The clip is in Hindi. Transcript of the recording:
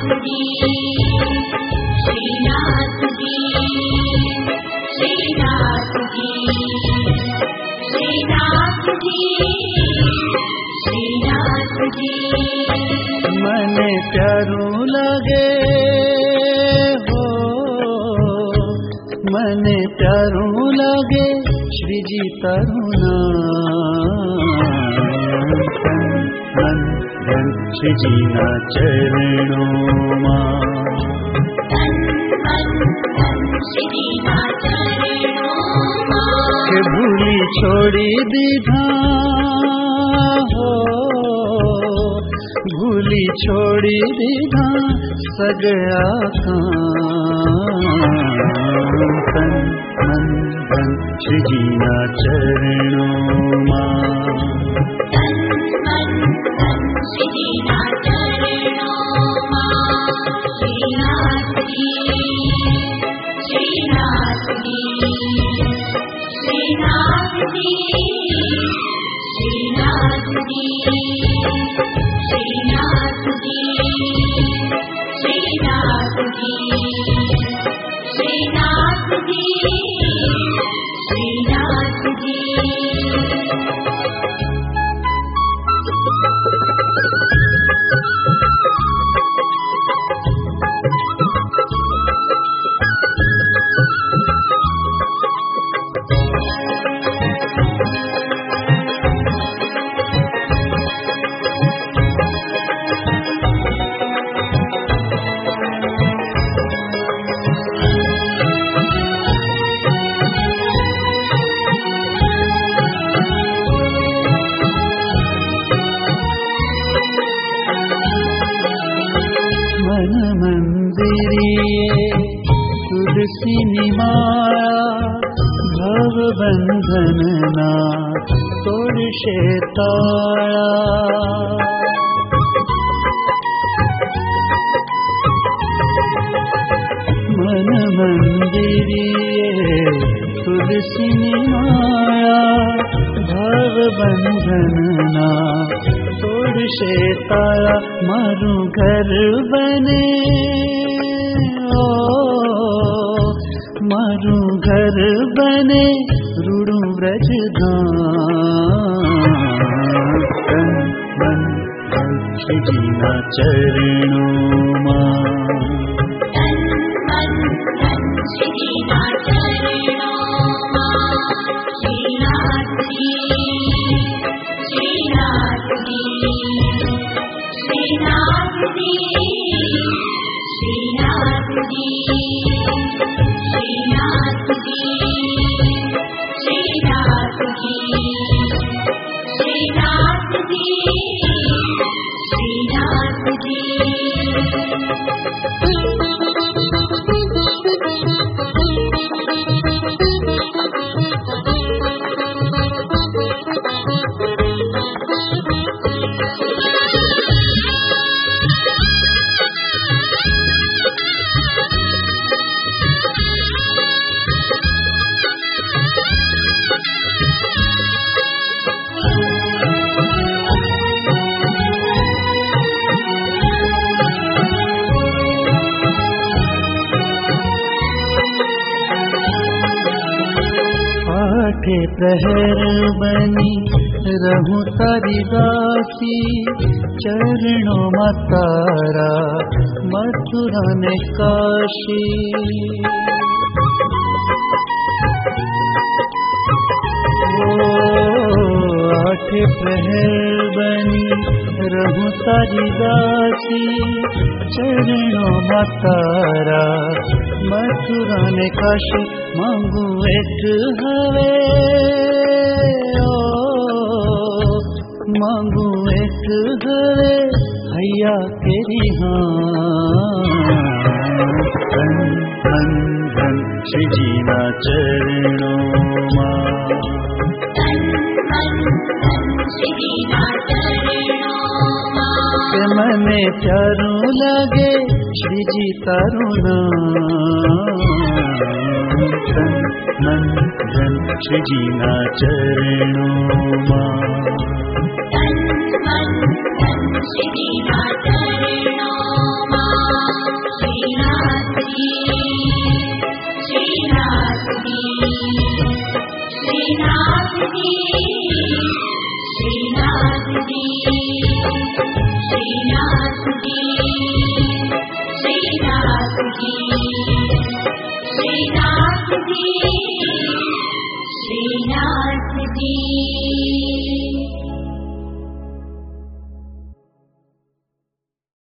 जी, श्रीनाथ जी, श्रीनाथ जी, श्रीनाथ जी, श्रीनाथ जी। मने प्यारू लगे हो, मने प्यारू लगे श्री जी तरुणा। धन धन श्री जी ना चरणों मां, धन धन श्री जी ना चरणों मां। के भूली छोड़ी दीधा हो, भूली छोड़ी दीधा सगळा काम। तन मन धन श्री जी ना चरणों मां, धन धन श्री जी ना चरणों मां। श्रीनाथ जी, श्रीनाथ जी, श्रीनाथ जी, श्रीनाथ जी, श्रीनाथ जी, श्रीनाथ जी, श्रीनाथ जी, श्रीनाथ जी। तुलसी निमाया भव बंधन ना तोड़शे ताळा। मन मंदिरिये तुलसी निमाया भव बंधन ना तोड़शे ताळा। मारू घर बने मारू घर बने रूड़ू ब्रज धाम। तन मन धन श्री जी ना चरणों मां, धन धन श्री जी ना चरणों मां। श्रीनाथ जी, श्रीनाथ जी, श्रीनाथ जी, श्रीनाथ जी, श्रीनाथ जी, श्रीनाथ जी, श्रीनाथ जी, श्रीनाथ जी। आठे प्रहर बनी रहूं तारी दासी। चरणों में तारा मथुरा ने काशी। आठे प्रहर बनी रहूं तारी दासी। चरणों में तारा मथुरा ने काशी। मांगू एक हवे मांगू एक हवे हैया तेरी हाँ। धन धन धन श्री जी ना चरणों मां, धन धन श्री जी ना चरणों मां। के मने प्यारू लगे श्री जी तरुणा। धन धन श्री जी ना चरणों मां, धन धन श्री जी ना चरणों मां। श्रीनाथ जी।